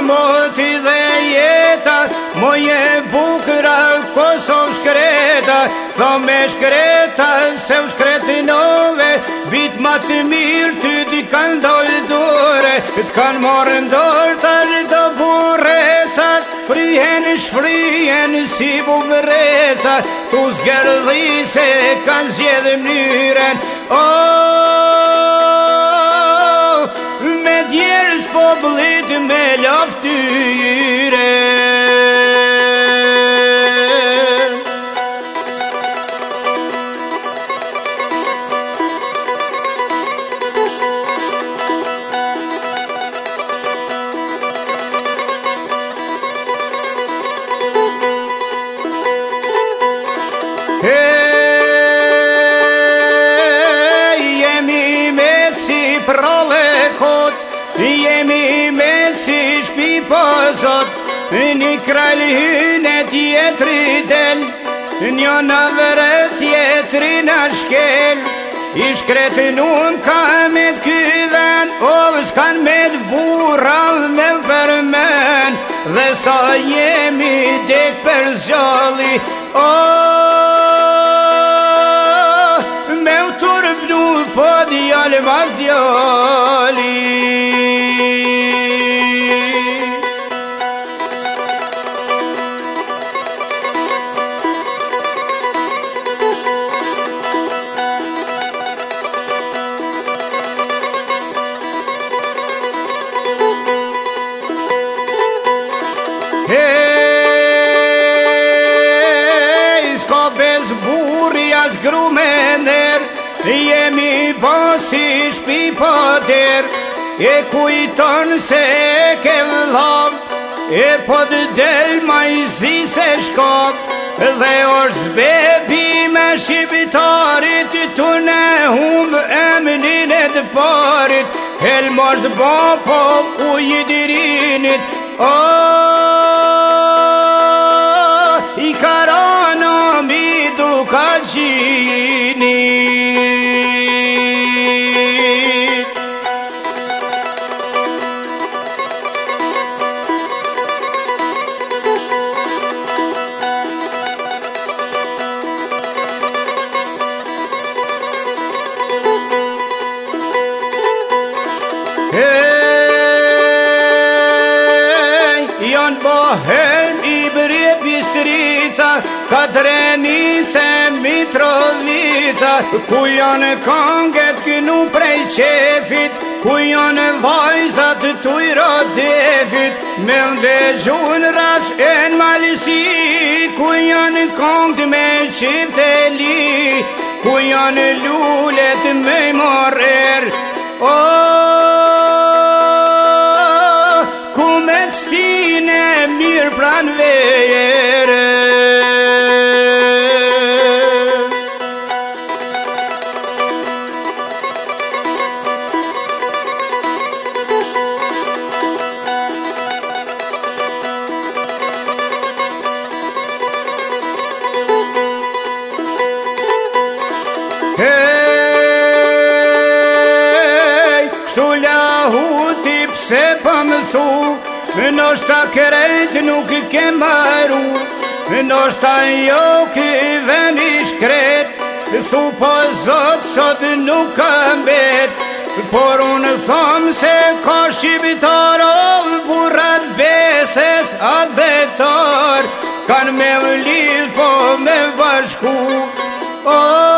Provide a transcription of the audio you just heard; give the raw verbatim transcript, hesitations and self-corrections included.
moti dhe jeta, moje bukra Kosov shkreta, tho me shkreta se u shkretinove, bit ma të mirë ty di kanë dollë dure, t'kanë morë ndorë të do burecat, frihen shfrihen si bubreca, tu zgerdhi se kanë zjedhe mënyren. Oh, me djerës poblit me loftyre. Hey, jemi me si prole kot, jemi me si shpi pozot, një kralj hyne tjetri del, një në vërë tjetri në shkel, i shkretinun ka me t'kyven, o s'kan me t'bura me përmen, dhe sa jemi dek për zjalli, oh, me u turbnu po djali mas djali. Hey, s'ka bez burri as grumender, jemi basi shpi poter, e kujton se ke vllav, e po del ma i zi se shkop, dhe është zbebi me shqiptarit, tu ne humb emnin e të parit, helmosht bapo u jidirinit. Oh, i karana mi duka gjinit. Janë bohem i bre Bistrica, Katrenice, Mitrovica, ku janë kanget kënu prej qefit, ku janë vajzat tuj rodefit, me ndëgjun rash e në malësi, ku janë kangt me qifteli, ku janë lullet me morer. Oh, ku me stine mirë pran vere. Hey, kështu lahuti pse pa më thu, ndoshta krejt nuk ke maru, ndoshta jo ky ven i shkret, thu po zot sot nuk ka mbet, por unë thom se ka shqipitar, o burrat beses adhetar, kan me u lidh po me bashku. Oh,